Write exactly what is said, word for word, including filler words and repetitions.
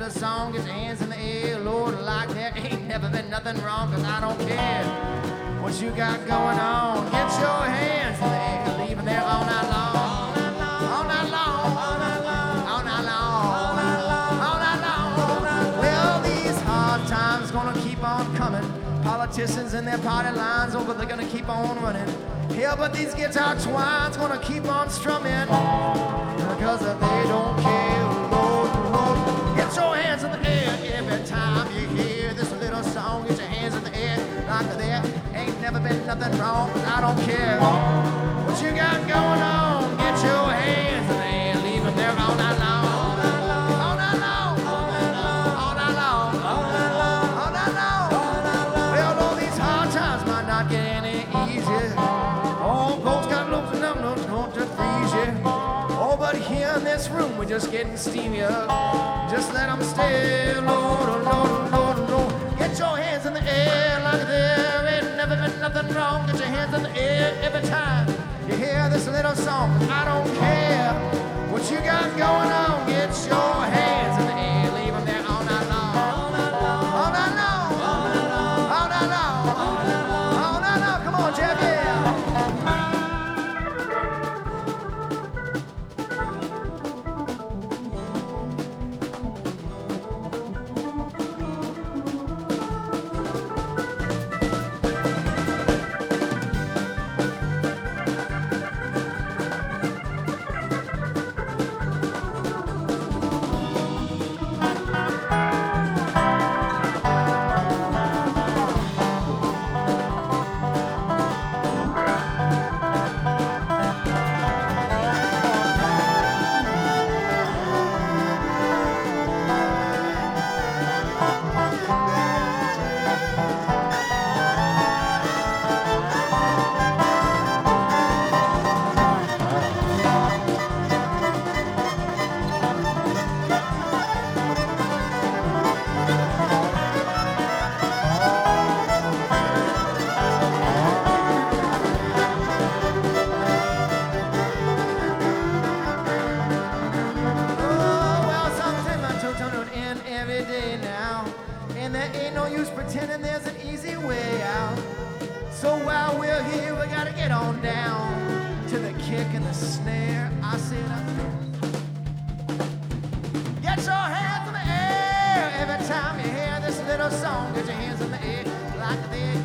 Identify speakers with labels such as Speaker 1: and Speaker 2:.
Speaker 1: little song, get your hands in the air, Lord, like there ain't never been nothing wrong, cause I don't care what you got going on. Get your hands in the air, leave them there all night long. All night long, all night long, all night long, all night long. Well, these hard times gonna keep on coming. Politicians and their party lines over, they're gonna keep on running. Yeah, but these guitar twines gonna keep on strumming, because they don't care. Lord, Lord, get your hands in the air every time you hear this little song. Get your hands in the air like there ain't never been nothing wrong. I don't care what you got going on. Get your hands in the air, leave them there all night long. All night long, all night long, all night long, all night long. Well, all these hard times might not get any easier. All folks got loads of numbers going to freeze you. Oh, but here in this room we're just getting steamier. Just let them stay, Lord, oh Lord, oh Lord, oh Lord. Get your hands in the air like there ain't never been nothing wrong. Get your hands in the air every time you hear this little song. I don't care what you got going on. Get your hands in the air, leave them there all night long. All night long, all night long, all night long, all night long, all night long. Come on, Jeff, yeah. Pretending there's an easy way out. So while we're here, we gotta get on down to the kick and the snare. I said, get your hands in the air every time you hear this little song. Get your hands in the air like they